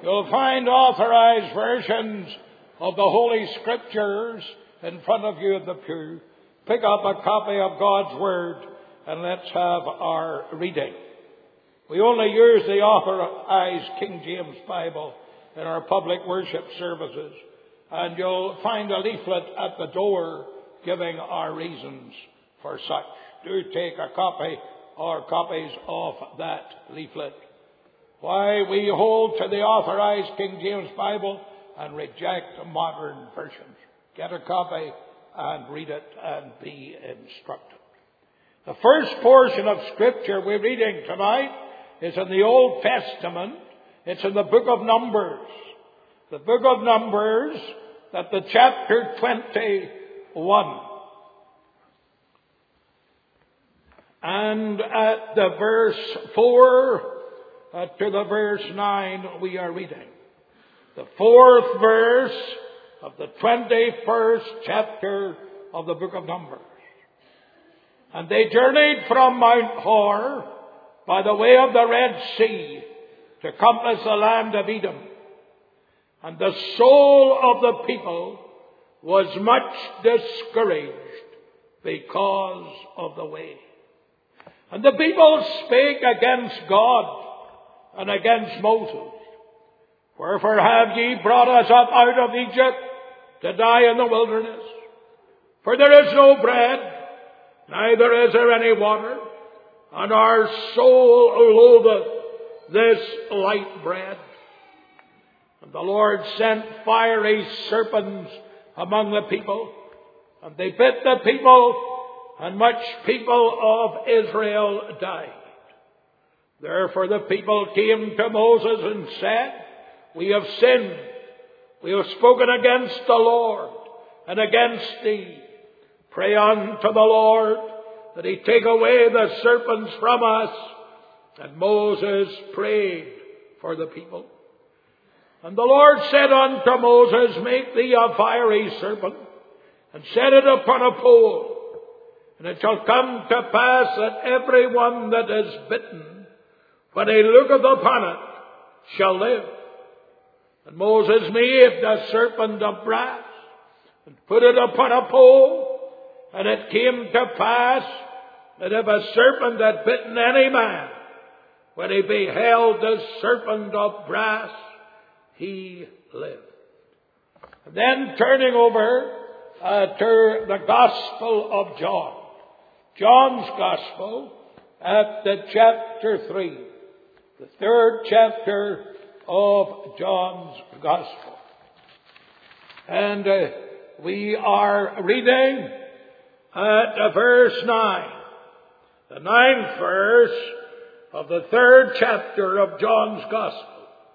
You'll find authorized versions of the Holy Scriptures in front of you in the pew. Pick up a copy of God's Word and let's have our reading. We only use the authorized King James Bible in our public worship services, and you'll find a leaflet at the door giving our reasons for such. Do take a copy or copies of that leaflet. Why we hold to the authorized King James Bible and reject modern versions. Get a copy and read it and be instructed. The first portion of Scripture we're reading tonight is in the Old Testament. It's in the book of Numbers. The book of Numbers, at the chapter 21. And at the verse 4 to the verse 9 we are reading. The fourth verse of the 21st chapter of the book of Numbers. And they journeyed from Mount Hor by the way of the Red Sea to compass the land of Edom. And the soul of the people was much discouraged because of the way. And the people spake against God and against Moses. Wherefore have ye brought us up out of Egypt to die in the wilderness? For there is no bread, neither is there any water, and our soul loatheth this light bread. And the Lord sent fiery serpents among the people, and they bit the people, and much people of Israel died. Therefore the people came to Moses and said, We have sinned. We have spoken against the Lord and against thee. Pray unto the Lord that he take away the serpents from us. And Moses prayed for the people. And the Lord said unto Moses, Make thee a fiery serpent, and set it upon a pole. And it shall come to pass that every one that is bitten, when he looketh upon it, shall live. And Moses made a serpent of brass, and put it upon a pole. And it came to pass that if a serpent had bitten any man, when he beheld the serpent of brass, he lived. And then turning over to the Gospel of John. John's Gospel at the chapter 3. The third chapter of John's Gospel. And we are reading at verse 9. The 9th verse of the third chapter of John's Gospel.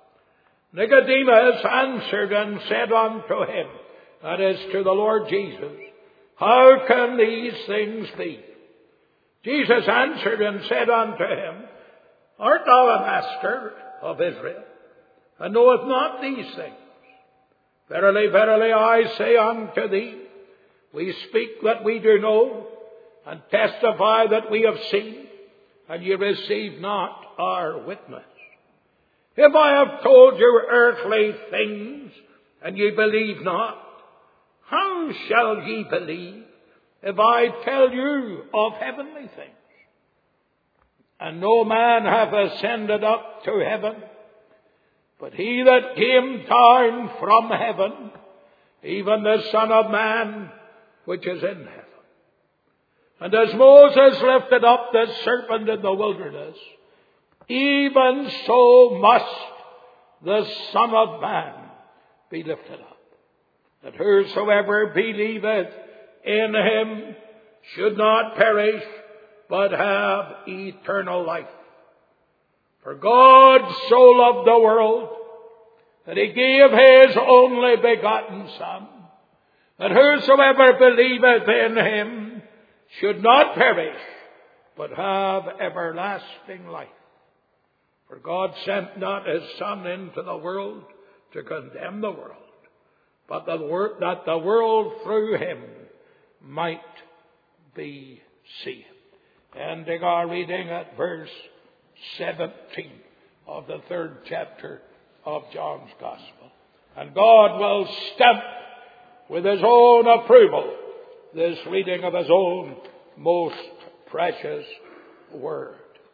Nicodemus answered and said unto him, that is to the Lord Jesus, How can these things be? Jesus answered and said unto him, Art thou a master of Israel, and knoweth not these things? Verily, verily, I say unto thee, we speak that we do know, and testify that we have seen, and ye receive not our witness. If I have told you earthly things, and ye believe not, how shall ye believe if I tell you of heavenly things? And no man hath ascended up to heaven, but he that came down from heaven, even the Son of Man, which is in heaven. And as Moses lifted up the serpent in the wilderness, even so must the Son of Man be lifted up, that whosoever believeth in him should not perish, but have eternal life. For God so loved the world that he gave his only begotten Son, that whosoever believeth in him should not perish, but have everlasting life. For God sent not his Son into the world to condemn the world, but that the world through him might be saved. Ending our reading at verse 17 of the third chapter of John's Gospel. And God will stamp with His own approval this reading of His own most precious Word.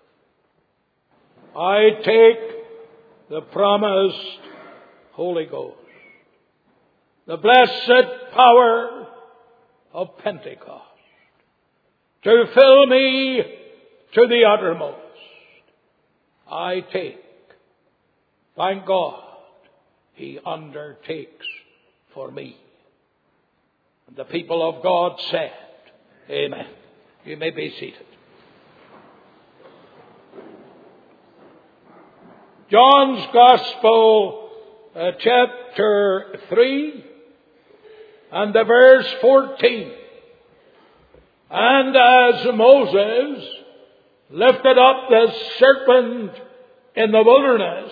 I take the promised Holy Ghost, the blessed power of Pentecost, to fill me to the uttermost. I take. Thank God, He undertakes for me. And the people of God said, Amen. You may be seated. John's Gospel, chapter 3, and the verse 14. And as Moses lifted up the serpent in the wilderness,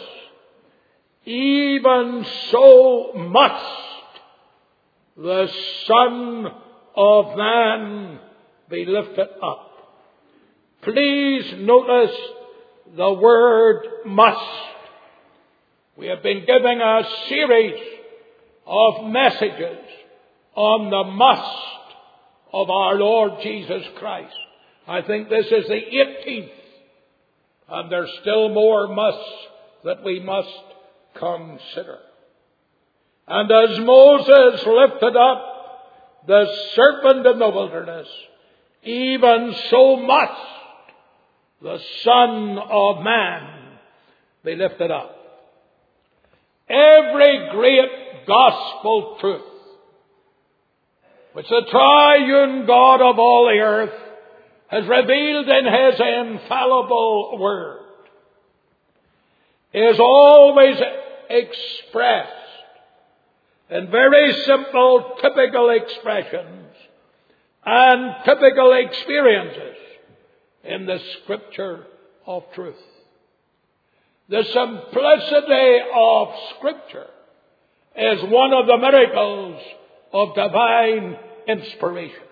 even so must the Son of Man be lifted up. Please notice the word must. We have been giving a series of messages on the must of our Lord Jesus Christ. I think this is the 18th, and there's still more musts that we must consider. And as Moses lifted up the serpent in the wilderness, even so must the Son of Man be lifted up. Every great gospel truth which the triune God of all the earth has revealed in His infallible Word is always expressed in very simple, typical expressions and typical experiences in the Scripture of truth. The simplicity of Scripture is one of the miracles of divine inspiration.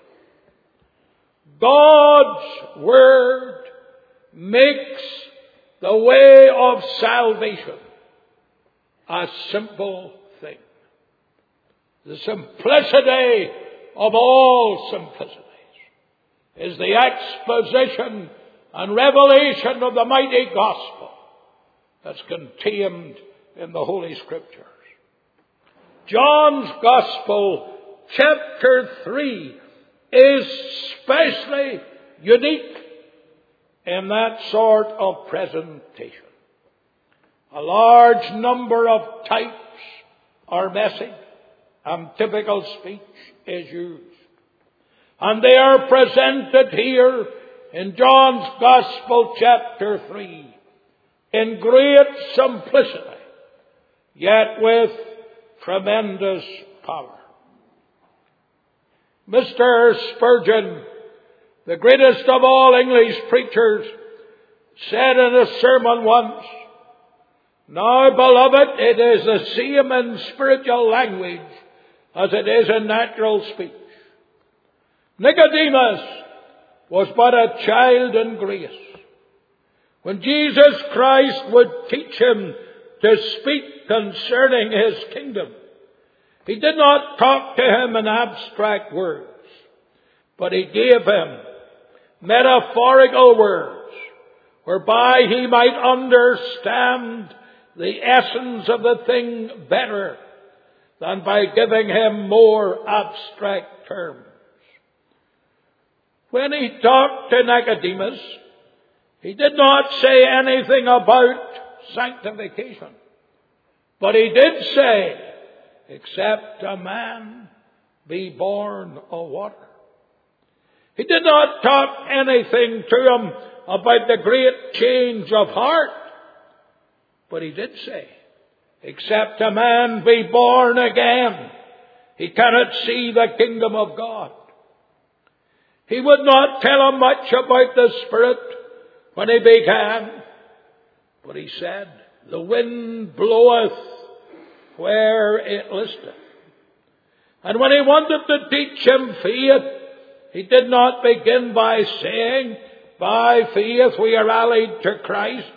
God's Word makes the way of salvation a simple thing. The simplicity of all simplicities is the exposition and revelation of the mighty gospel that's contained in the Holy Scriptures. John's Gospel, chapter 3, is especially unique in that sort of presentation. A large number of types are missing, and typical speech is used. And they are presented here in John's Gospel, chapter 3, in great simplicity, yet with tremendous power. Mr. Spurgeon, the greatest of all English preachers, said in a sermon once, "Now, beloved, it is the same in spiritual language as it is in natural speech. Nicodemus was but a child in grace. When Jesus Christ would teach him to speak concerning His kingdom, He did not talk to him in abstract words, but He gave him metaphorical words whereby he might understand the essence of the thing better than by giving him more abstract terms. When He talked to Nicodemus, He did not say anything about sanctification, but He did say, except a man be born of water. He did not talk anything to him about the great change of heart, but He did say, except a man be born again, he cannot see the kingdom of God. He would not tell him much about the Spirit when he began, but He said, the wind bloweth where it listeth. And when He wanted to teach him faith, He did not begin by saying, by faith we are allied to Christ,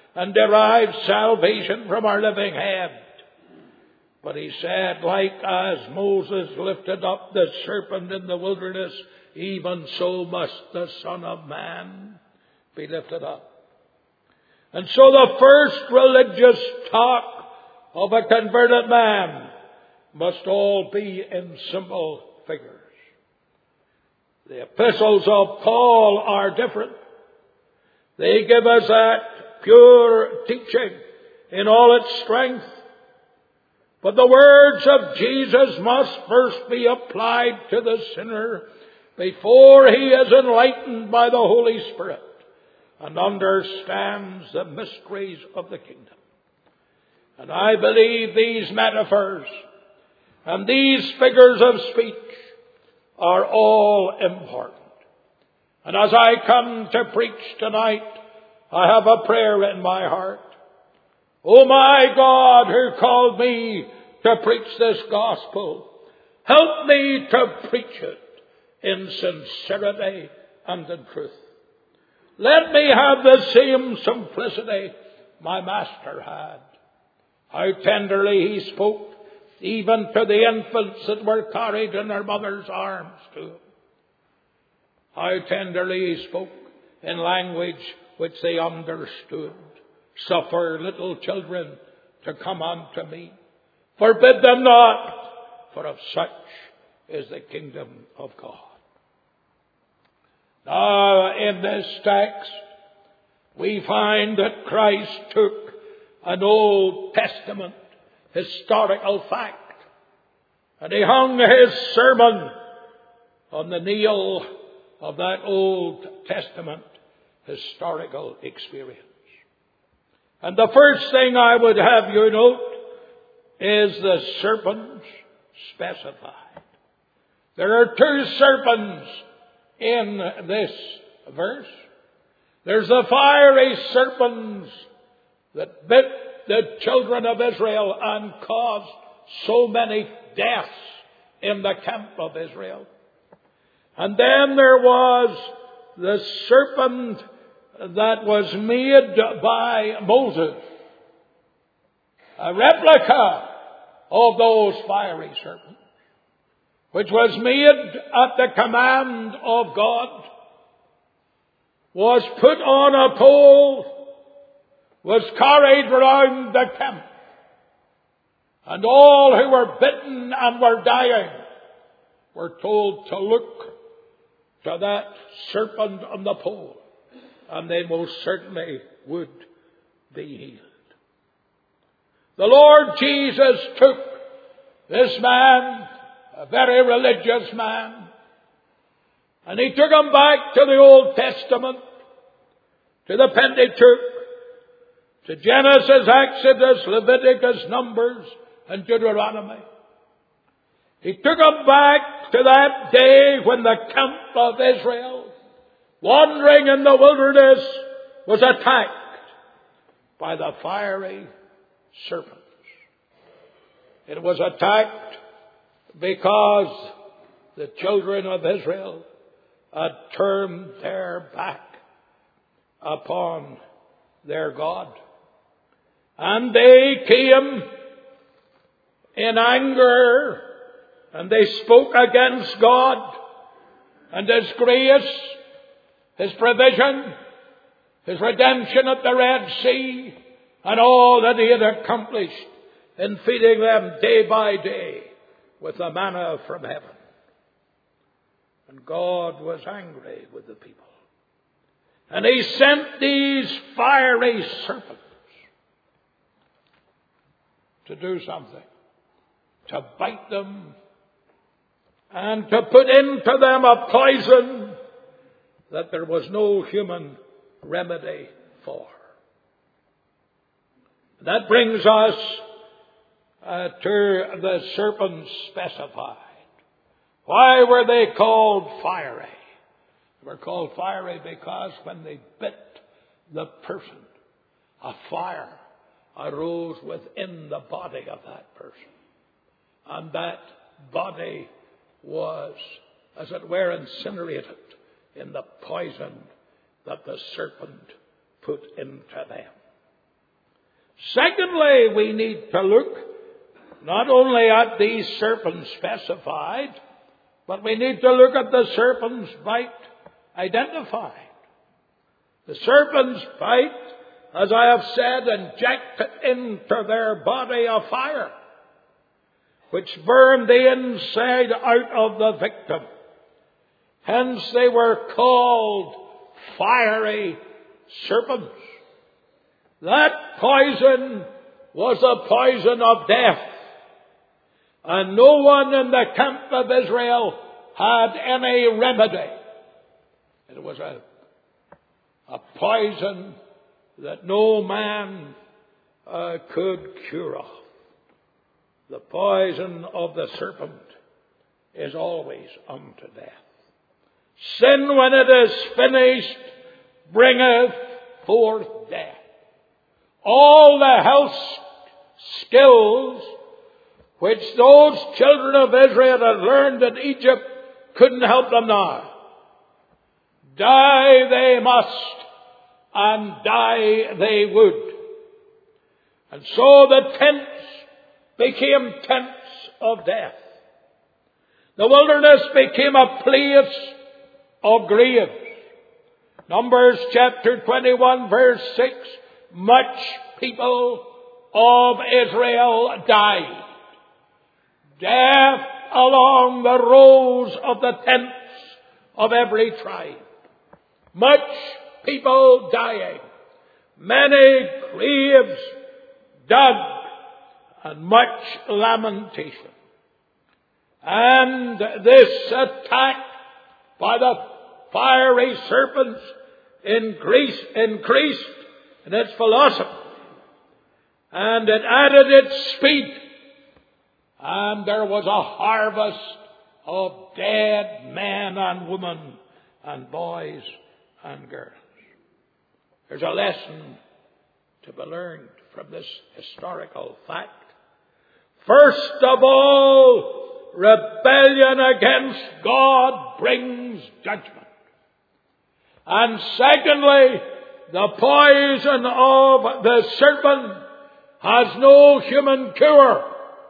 and derive salvation from our living head. But he said, like as Moses lifted up the serpent in the wilderness, even so must the Son of Man be lifted up. And so the first religious talk of a converted man must all be in simple figures. The epistles of Paul are different. They give us that pure teaching in all its strength. But the words of Jesus must first be applied to the sinner before he is enlightened by the Holy Spirit and understands the mysteries of the kingdom. And I believe these metaphors and these figures of speech are all important. And as I come to preach tonight, I have a prayer in my heart. Oh my God, who called me to preach this gospel, help me to preach it in sincerity and in truth. Let me have the same simplicity my Master had. How tenderly he spoke even to the infants that were carried in their mother's arms to him. How tenderly he spoke in language which they understood. Suffer little children to come unto me. Forbid them not, for of such is the kingdom of God. Now, in this text, we find that Christ took an Old Testament historical fact, and he hung his sermon on the nail of that Old Testament historical experience. And the first thing I would have you note is the serpents specified. There are two serpents in this verse. There's the fiery serpents that bit the children of Israel and caused so many deaths in the camp of Israel. And then there was the serpent that was made by Moses, a replica of those fiery serpents, which was made at the command of God, was put on a pole, was carried round the camp, and all who were bitten and were dying were told to look to that serpent on the pole, and they most certainly would be healed. The Lord Jesus took this man, a very religious man, and he took him back to the Old Testament, to the Pentateuch, to Genesis, Exodus, Leviticus, Numbers, and Deuteronomy. He took him back to that day when the camp of Israel, wandering in the wilderness, was attacked by the fiery serpents. It was attacked because the children of Israel had turned their back upon their God. And they came in anger, and they spoke against God and His grace, His provision, His redemption at the Red Sea, and all that He had accomplished in feeding them day by day with the manna from heaven. And God was angry with the people. And He sent these fiery serpents to do something, to bite them and to put into them a poison that there was no human remedy for. That brings us to the serpents specified. Why were they called fiery? They were called fiery because when they bit the person, a fire arose within the body of that person. And that body was, as it were, incinerated in the poison that the serpent put into them. Secondly, we need to look not only at these serpents specified, but we need to look at the serpent's bite identified. The serpent's bite, as I have said, injected into their body a fire, which burned the inside out of the victim. Hence they were called fiery serpents. That poison was the poison of death. And no one in the camp of Israel had any remedy. It was a poison that no man could cure of. The poison of the serpent is always unto death. Sin, when it is finished, bringeth forth death. All the health skills which those children of Israel had learned in Egypt couldn't help them now. Die they must, and die they would. And so the tents became tents of death. The wilderness became a place of graves. Numbers chapter 21 verse 6, much people of Israel died. Death along the rows of the tents of every tribe. Much people dying. Many graves dug, and much lamentation. And this attack by the fiery serpents increased in its velocity. And it added its speed. And there was a harvest of dead men and women and boys and girls. There's a lesson to be learned from this historical fact. First of all, rebellion against God brings judgment. And secondly, the poison of the serpent has no human cure.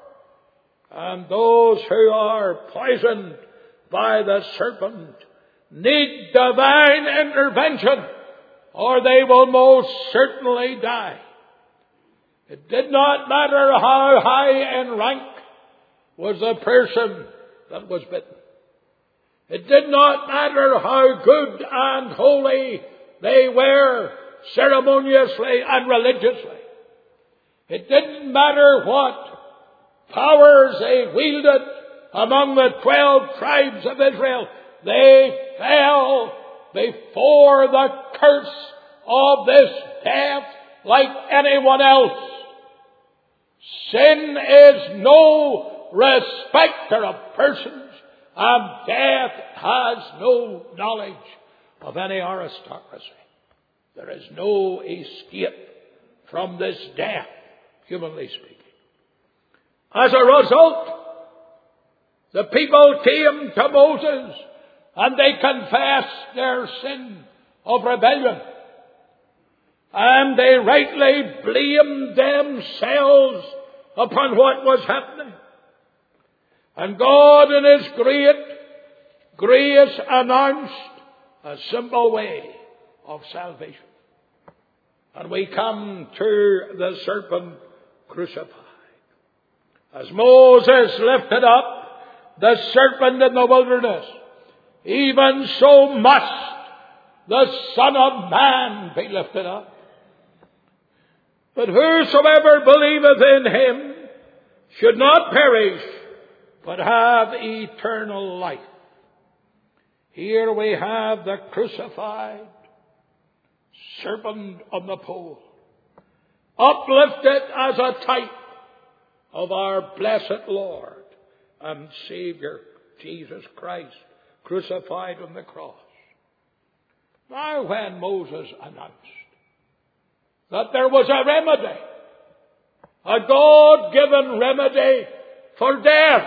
And those who are poisoned by the serpent need divine intervention, or they will most certainly die. It did not matter how high in rank was the person that was bitten. It did not matter how good and holy they were ceremoniously and religiously. It didn't matter what powers they wielded among the 12 tribes of Israel. They fell before the curse of this death like anyone else. Sin is no respecter of persons, and death has no knowledge of any aristocracy. There is no escape from this death, humanly speaking. As a result, the people came to Moses and they confessed their sin of rebellion. And they rightly blamed themselves upon what was happening. And God in His great grace announced a simple way of salvation. And we come to the serpent crucified. As Moses lifted up the serpent in the wilderness, even so must the Son of Man be lifted up. But whosoever believeth in Him should not perish, but have eternal life. Here we have the crucified serpent on the pole, uplifted as a type of our blessed Lord and Savior, Jesus Christ, crucified on the cross. Now when Moses announced that there was a remedy, a God-given remedy for death,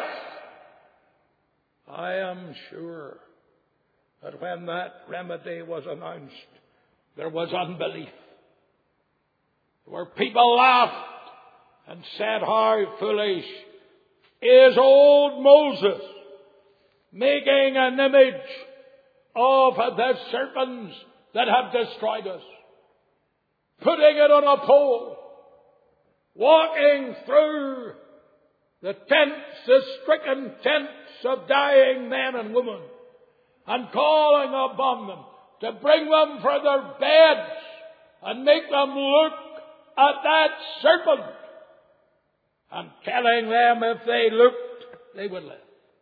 I am sure that when that remedy was announced, there was unbelief. where people laughed and said, how foolish is old Moses making an image of the serpents that have destroyed us, putting it on a pole, walking through the tents, the stricken tents of dying men and women, and calling upon them to bring them from their beds and make them look at that serpent, and telling them if they looked, they would live.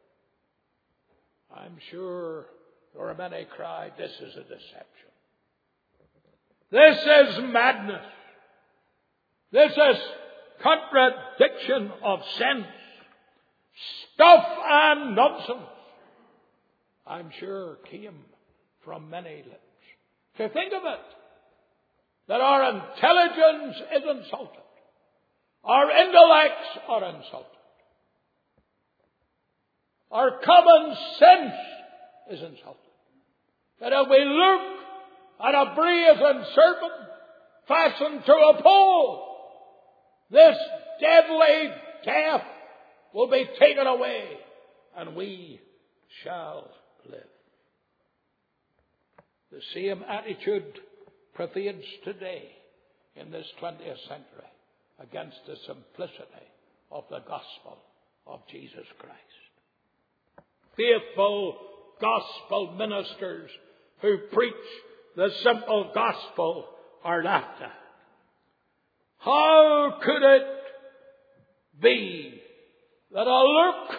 I'm sure there are many cried, this is a deception. This is madness. This is contradiction of sense. Stuff and nonsense. I'm sure came from many lips. To think of it, that our intelligence is insulted. Our intellects are insulted. Our common sense is insulted. That if we look at a brazen serpent fastened to a pole, this deadly death will be taken away, and we shall live. The same attitude prevails today in this 20th century against the simplicity of the gospel of Jesus Christ. Faithful gospel ministers who preach the simple gospel are laughed at. How could it be that a look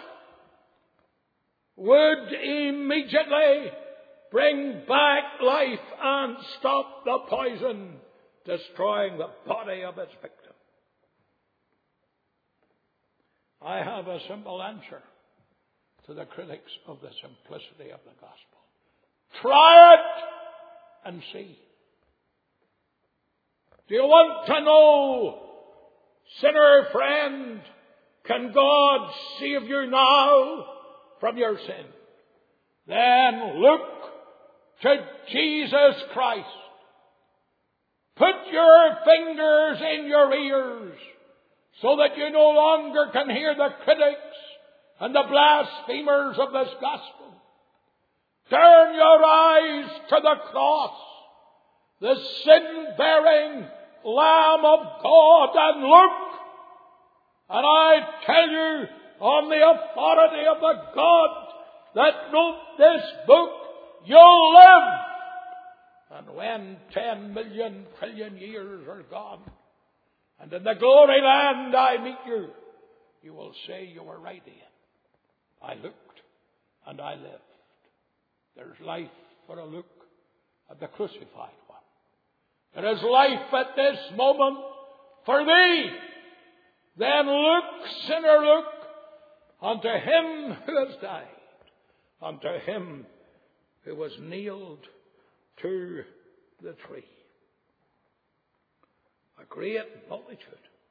would immediately bring back life and stop the poison destroying the body of its victim? I have a simple answer to the critics of the simplicity of the gospel. Try it and see. Do you want to know, sinner friend, can God save you now from your sin? Then look to Jesus Christ. Put your fingers in your ears so that you no longer can hear the critics and the blasphemers of this gospel. Turn your eyes to the cross, the sin-bearing Lamb of God, and look. And I tell you, on the authority of the God that wrote this book, you'll live. And when 10 million trillion years are gone, and in the glory land I meet you, you will say you were right, Ian. I looked and I lived. There's life for a look at the crucified one. There is life at this moment for thee. Then look, sinner, look unto him who has died, unto him who was nailed to the tree. A great multitude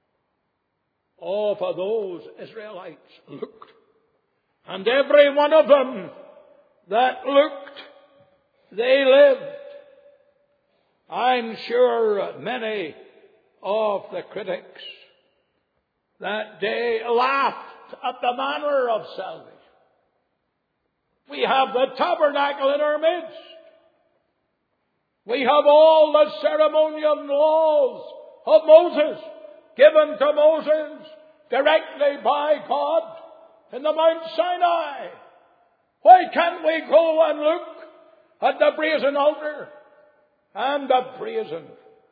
of those Israelites looked, and every one of them that looked, they lived. I'm sure many of the critics that day laughed at the manner of salvation. We have the tabernacle in our midst. We have all the ceremonial laws of Moses given to Moses directly by God in the Mount Sinai. Why can't we go and look at the brazen altar and the brazen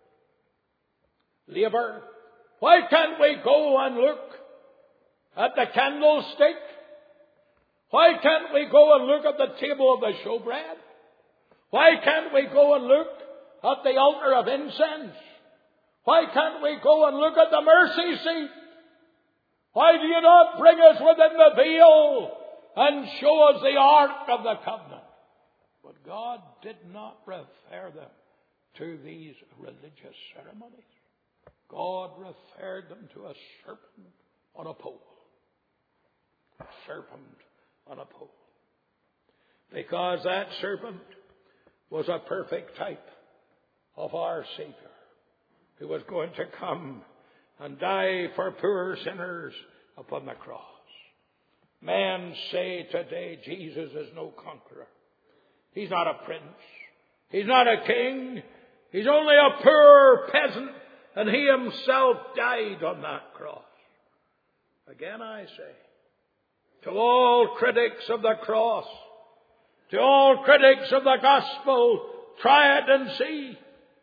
laver? Why can't we go and look at the candlestick? Why can't we go and look at the table of the showbread? Why can't we go and look at the altar of incense? Why can't we go and look at the mercy seat? Why do you not bring us within the veil and show us the ark of the covenant? But God did not refer them to these religious ceremonies. God referred them to a serpent on a pole. A serpent on a pole. Because that serpent was a perfect type of our Savior, who was going to come and die for poor sinners upon the cross. Men say today Jesus is no conqueror. He's not a prince. He's not a king. He's only a poor peasant, and he himself died on that cross. Again I say, to all critics of the cross, to all critics of the gospel, try it and see.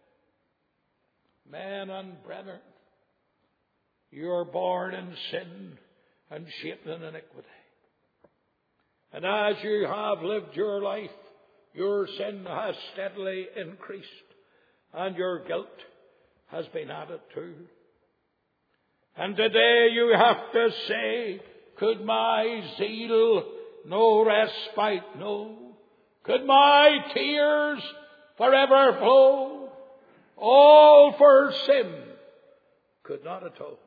Men and brethren, you are born in sin and shaped in iniquity. And as you have lived your life, your sin has steadily increased, and your guilt has been added to. And today you have to say, could my zeal no respite know? Could my tears forever flow? All for sin could not atone.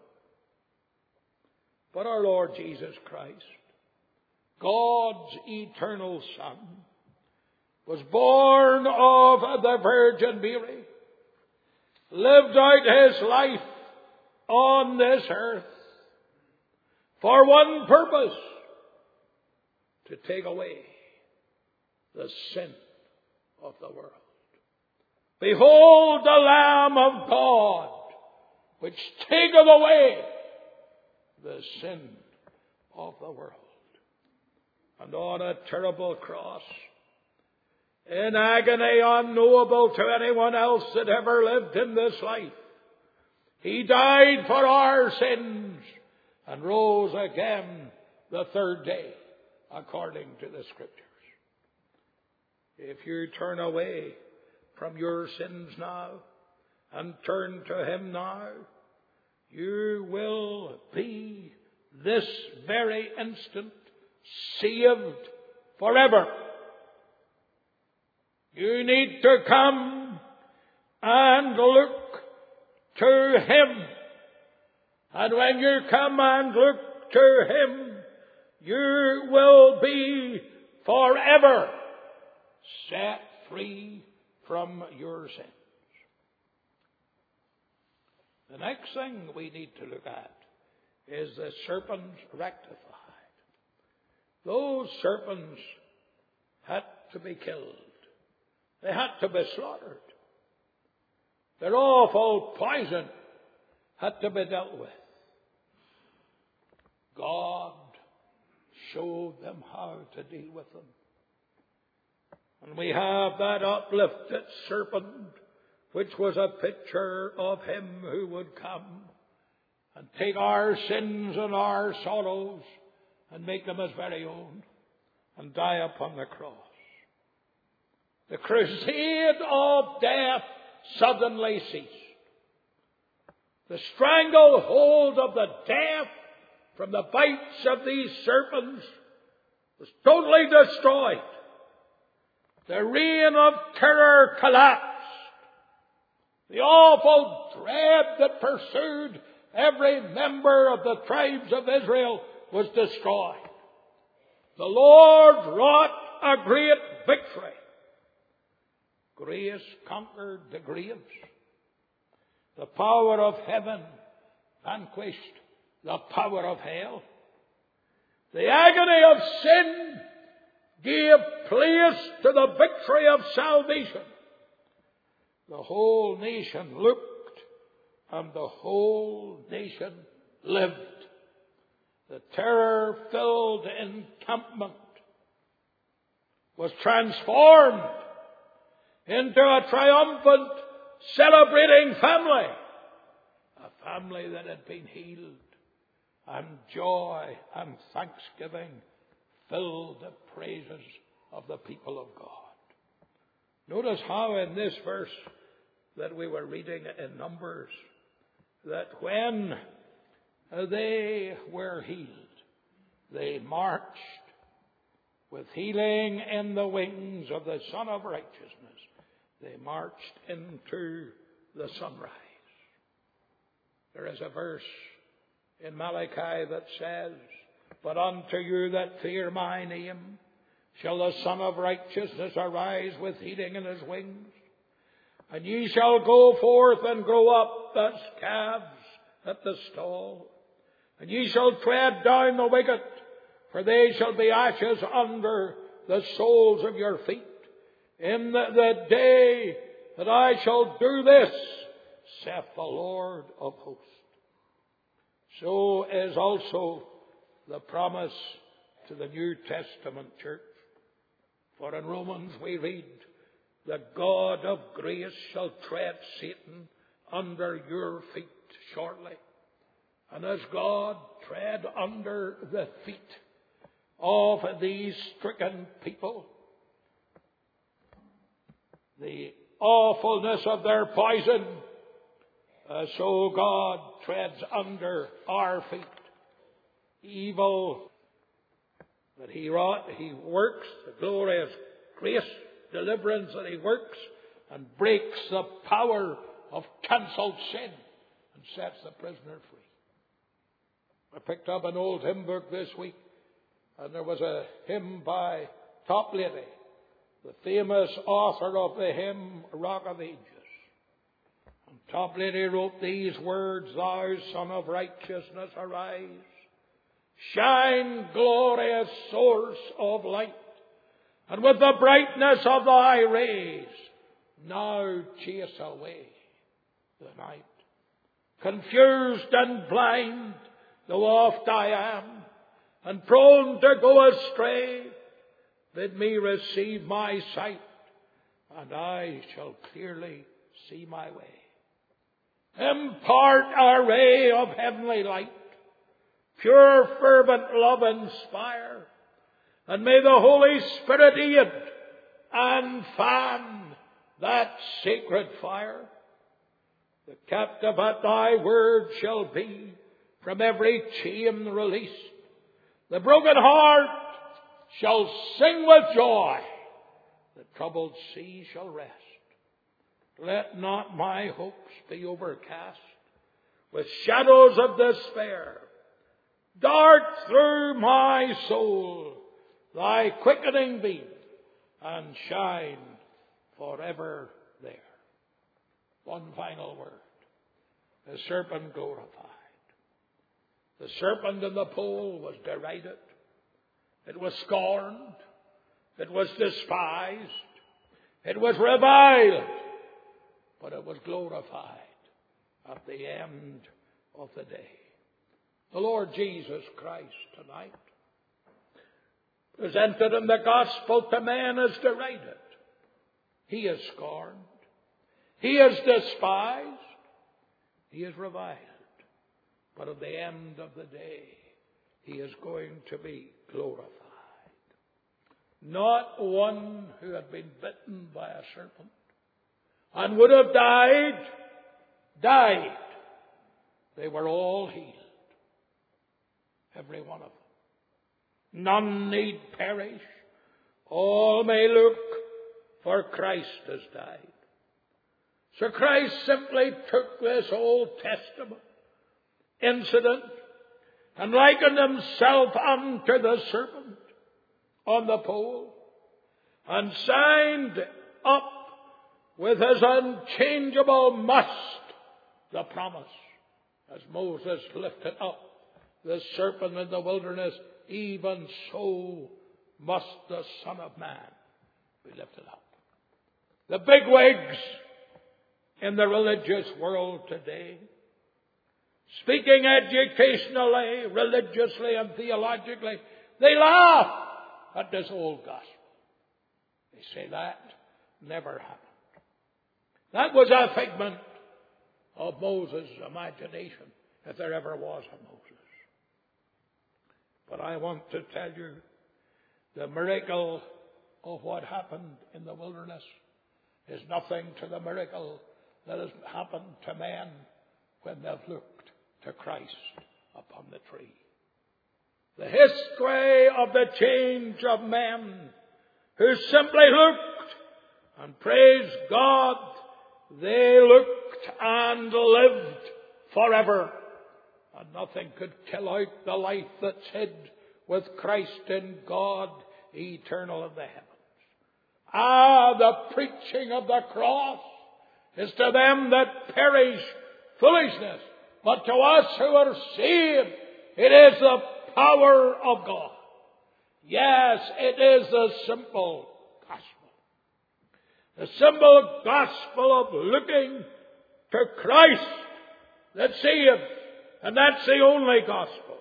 But our Lord Jesus Christ, God's eternal Son, was born of the Virgin Mary, lived out his life on this earth for one purpose: to take away the sin of the world. Behold the Lamb of God, which taketh away the sin of the world. And on a terrible cross, in agony unknowable to anyone else that ever lived in this life, he died for our sins and rose again the third day, according to the Scriptures. If you turn away from your sins now and turn to him now, you will be this very instant saved forever. You need to come and look to him. And when you come and look to him, you will be forever set free from your sins. The next thing we need to look at is the serpents rectified. Those serpents had to be killed. They had to be slaughtered. Their awful poison had to be dealt with. God showed them how to deal with them. And we have that uplifted serpent, which was a picture of him who would come and take our sins and our sorrows and make them his very own and die upon the cross. The crusade of death suddenly ceased. The stranglehold of the death from the bites of these serpents was totally destroyed. The reign of terror collapsed. The awful dread that pursued every member of the tribes of Israel was destroyed. The Lord wrought a great victory. Grace conquered the graves. The power of heaven vanquished the power of hell. The agony of sin gave place to the victory of salvation. The whole nation looked, and the whole nation lived. The terror-filled encampment was transformed into a triumphant, celebrating family. A family that had been healed, and joy and thanksgiving filled the praises of the people of God. Notice how in this verse that we were reading in Numbers, that when they were healed, they marched with healing in the wings of the Son of Righteousness. They marched into the sunrise. There is a verse in Malachi that says, "But unto you that fear my name shall the Son of Righteousness arise with healing in his wings. And ye shall go forth and grow up as calves at the stall. And ye shall tread down the wicked, for they shall be ashes under the soles of your feet. In the day that I shall do this, saith the Lord of hosts. So is also the promise to the New Testament church. For in Romans we read, the God of grace shall tread Satan under your feet shortly. And as God tread under the feet of these stricken people, the awfulness of their poison, so God treads under our feet evil that He wrought, He works, the glorious grace, deliverance that He works, and breaks the power of cancelled sin and sets the prisoner free. I picked up an old hymn book this week, and there was a hymn by Toplady, the famous author of the hymn Rock of Ages. And Toplady wrote these words, Thou Son of Righteousness, arise. Shine, glorious source of light, and with the brightness of thy rays, now chase away the night. Confused and blind, though oft I am, and prone to go astray, bid me receive my sight, and I shall clearly see my way. Impart a ray of heavenly light, pure fervent love inspire, and may the Holy Spirit aid and fan that sacred fire. The captive at thy word shall be from every chain released. The broken heart shall sing with joy. The troubled sea shall rest. Let not my hopes be overcast with shadows of despair. Dart through my soul thy quickening beam, and shine forever there. One final word. The serpent glorified. The serpent in the pole was derided. It was scorned. It was despised. It was reviled. But it was glorified at the end of the day. The Lord Jesus Christ tonight, presented in the gospel to man as derided. He is scorned. He is despised. He is reviled. But at the end of the day, He is going to be glorified. Not one who had been bitten by a serpent and would have died. They were all healed. Every one of them. None need perish. All may look, for Christ has died. So Christ simply took this Old Testament incident and likened Himself unto the serpent on the pole and signed up with His unchangeable must the promise, as Moses lifted up the serpent in the wilderness, even so must the Son of Man be lifted up. The bigwigs in the religious world today, speaking educationally, religiously, and theologically, they laugh at this old gospel. They say that never happened. That was a figment of Moses' imagination, if there ever was a Moses. But I want to tell you, the miracle of what happened in the wilderness is nothing to the miracle that has happened to men when they've looked to Christ upon the tree. The history of the change of men who simply looked and praised God, they looked and lived forever. And nothing could kill out the life that's hid with Christ in God, eternal in the heavens. The preaching of the cross is to them that perish foolishness, but to us who are saved, it is the power of God. Yes, it is the simple gospel. The simple gospel of looking to Christ that saves, and that's the only gospel.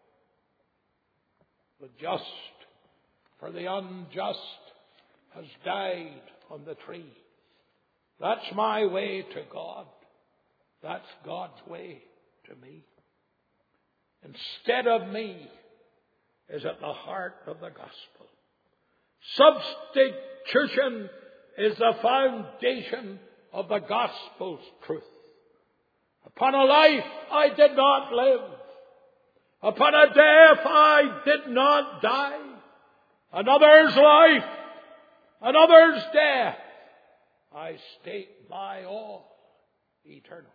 The just for the unjust has died on the tree. That's my way to God. That's God's way to me. Instead of me is at the heart of the gospel. Substitution is the foundation of the gospel's truth. Upon a life I did not live. Upon a death I did not die. Another's life, another's death, I stake my all eternally.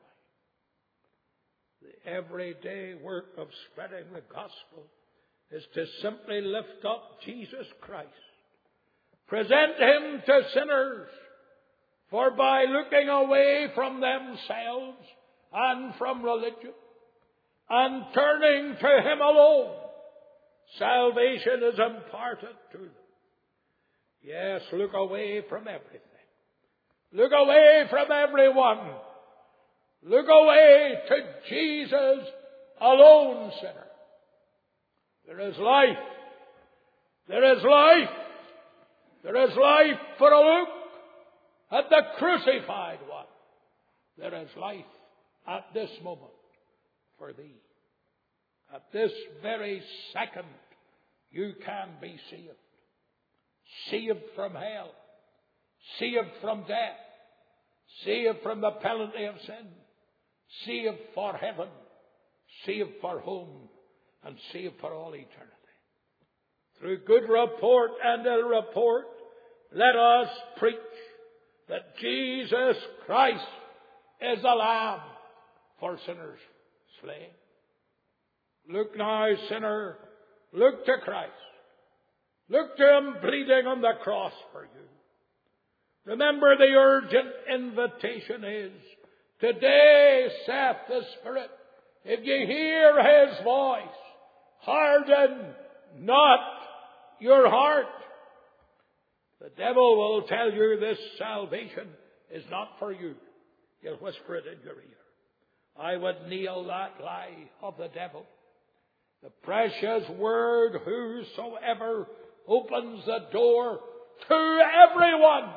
The everyday work of spreading the gospel is to simply lift up Jesus Christ. Present Him to sinners, for by looking away from themselves and from religion and turning to Him alone, salvation is imparted to them. Yes, look away from everything. Look away from everyone. Look away to Jesus alone, sinner. There is life. There is life. There is life for a look at the crucified one. There is life at this moment for thee. At this very second, you can be saved. Saved from hell. Saved from death. Saved from the penalty of sin. Saved for heaven. Saved for home. And saved for all eternity. Through good report and ill report, let us preach that Jesus Christ is the Lamb for sinners slain. Look now, sinner, look to Christ. Look to Him bleeding on the cross for you. Remember, the urgent invitation is, today saith the Spirit, if ye hear His voice, harden not your heart. The devil will tell you this salvation is not for you. He'll whisper it in your ear. I would kneel that lie of the devil. The precious word, whosoever opens the door to everyone.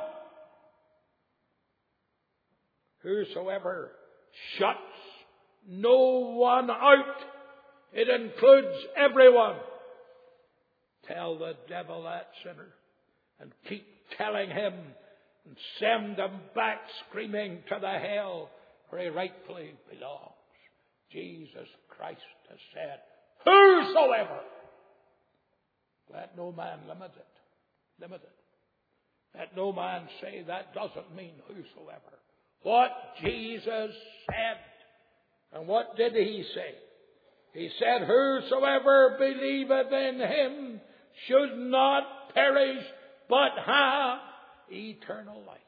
Whosoever shuts no one out. It includes everyone. Tell the devil that, sinner, and keep telling him, and send him back screaming to the hell where he rightfully belongs. Jesus Christ has said, whosoever. Let no man limit it. Limit it. Let no man say that doesn't mean whosoever. What Jesus said. And what did He say? He said, whosoever believeth in Him should not perish, but have eternal life.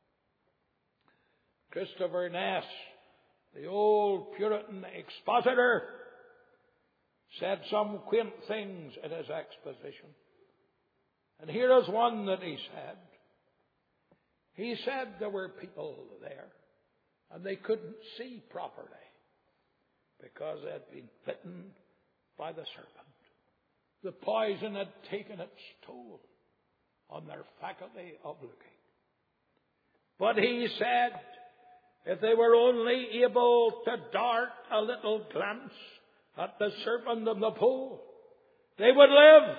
Christopher Ness, the old Puritan expositor, said some quaint things in his exposition. And here is one that he said. He said there were people there, and they couldn't see properly because they had been bitten by the serpent. The poison had taken its toll on their faculty of looking. But he said, if they were only able to dart a little glance at the serpent of the pole, they would live.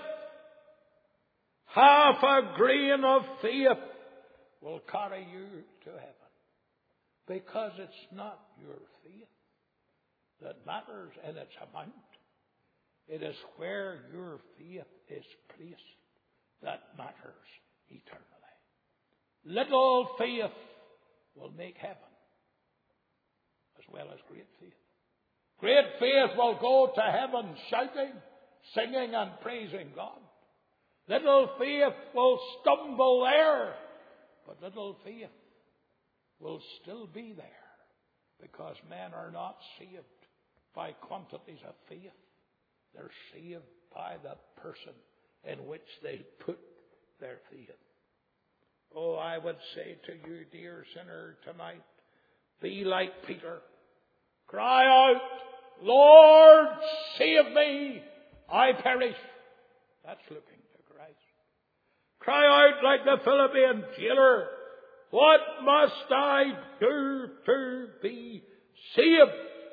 Half a grain of faith will carry you to heaven. Because it's not your faith that matters in its amount. It is where your faith is placed that matters eternally. Little faith will make heaven as well as great faith. Great faith will go to heaven shouting, singing and praising God. Little faith will stumble there, but little faith will still be there, because men are not saved by quantities of faith. They're saved by the person in which they put their faith. Oh, I would say to you, dear sinner, tonight, be like Peter. Cry out, Lord, save me, I perish. That's looking to Christ. Cry out like the Philippian jailer, what must I do to be saved?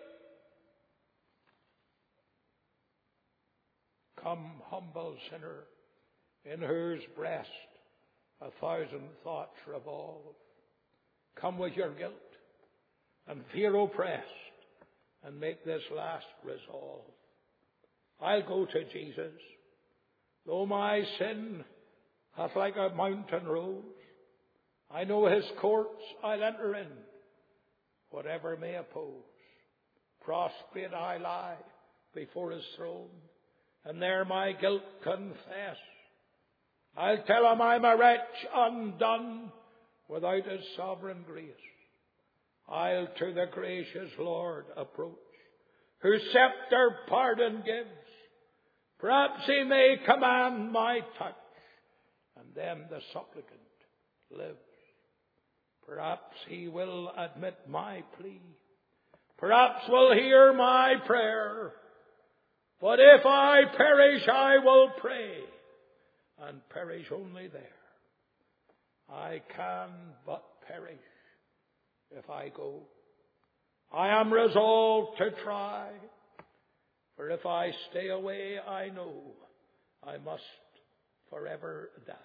Come, humble sinner, in whose breast 1,000 thoughts revolve. Come with your guilt and fear oppressed, and make this last resolve. I'll go to Jesus, though my sin hath like a mountain rose. I know his courts I'll enter in, whatever may oppose. Prostrate I lie before his throne, and there my guilt confess. I'll tell him I'm a wretch undone without his sovereign grace. I'll to the gracious Lord approach, whose scepter pardon gives. Perhaps he may command my touch, and then the supplicant lives. Perhaps he will admit my plea. Perhaps will hear my prayer. But if I perish, I will pray, and perish only there. I can but perish if I go. I am resolved to try, for if I stay away, I know I must forever die.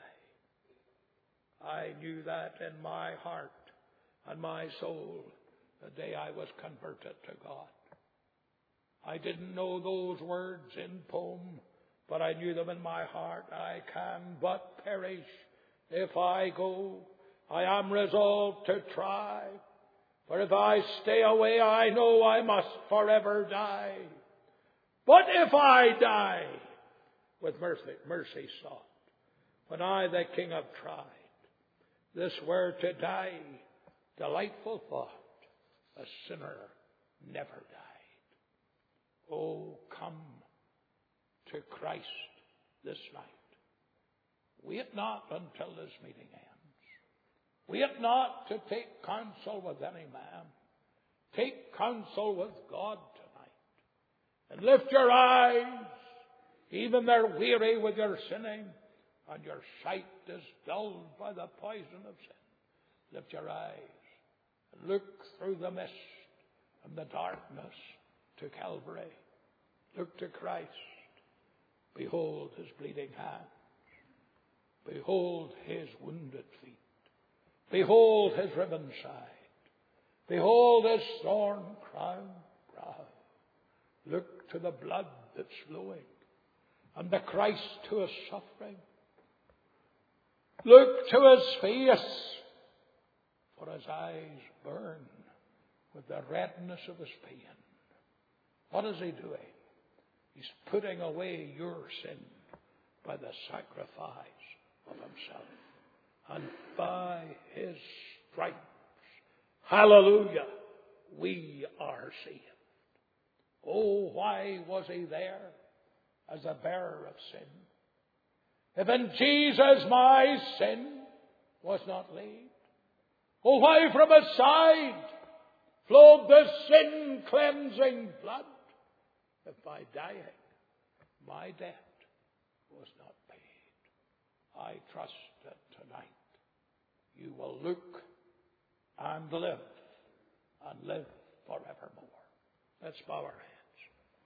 I knew that in my heart and my soul the day I was converted to God. I didn't know those words in poem, but I knew them in my heart. I can but perish if I go. I am resolved to try, for if I stay away, I know I must forever die. But if I die with mercy sought, when I, the King, have tried, this were to die, delightful thought, a sinner never died. Oh, come to Christ this night. Wait not until this meeting ends. Wait not to take counsel with any man. Take counsel with God tonight. And lift your eyes, even they're weary with your sinning, and your sight is dulled by the poison of sin. Lift your eyes and look through the mist and the darkness to Calvary. Look to Christ. Behold his bleeding hands. Behold his wounded feet. Behold his riven side. Behold his thorn-crowned brow. Look to the blood that's flowing, and the Christ who is suffering. Look to his face, for his eyes burn with the redness of his pain. What is he doing? He's putting away your sin by the sacrifice of himself. And by his stripes, hallelujah, we are saved. Oh, why was he there as a bearer of sin? If in Jesus my sin was not laid, oh, why from his side flowed the sin-cleansing blood? If by dying my debt was not paid, I trust that tonight you will look and live forevermore. Let's bow our heads.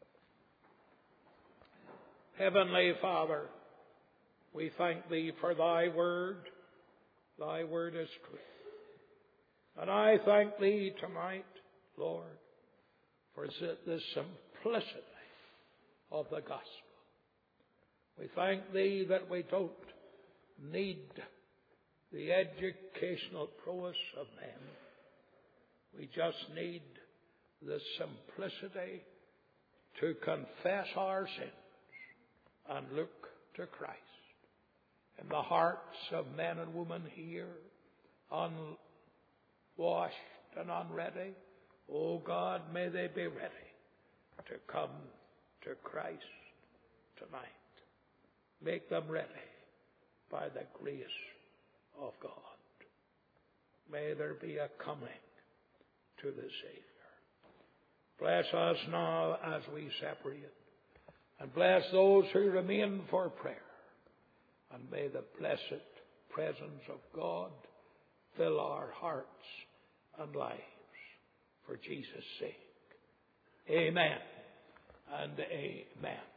Heavenly Father, we thank thee for thy word. Thy word is truth. And I thank thee tonight, Lord, for the simplicity of the gospel. We thank thee that we don't need the educational prowess of men. We just need the simplicity to confess our sins and look to Christ. In the hearts of men and women here on washed and unready, oh God, may they be ready to come to Christ tonight. Make them ready by the grace of God. May there be a coming to the Savior. Bless us now as we separate, and bless those who remain for prayer. And may the blessed presence of God fill our hearts and lives for Jesus' sake. Amen and amen.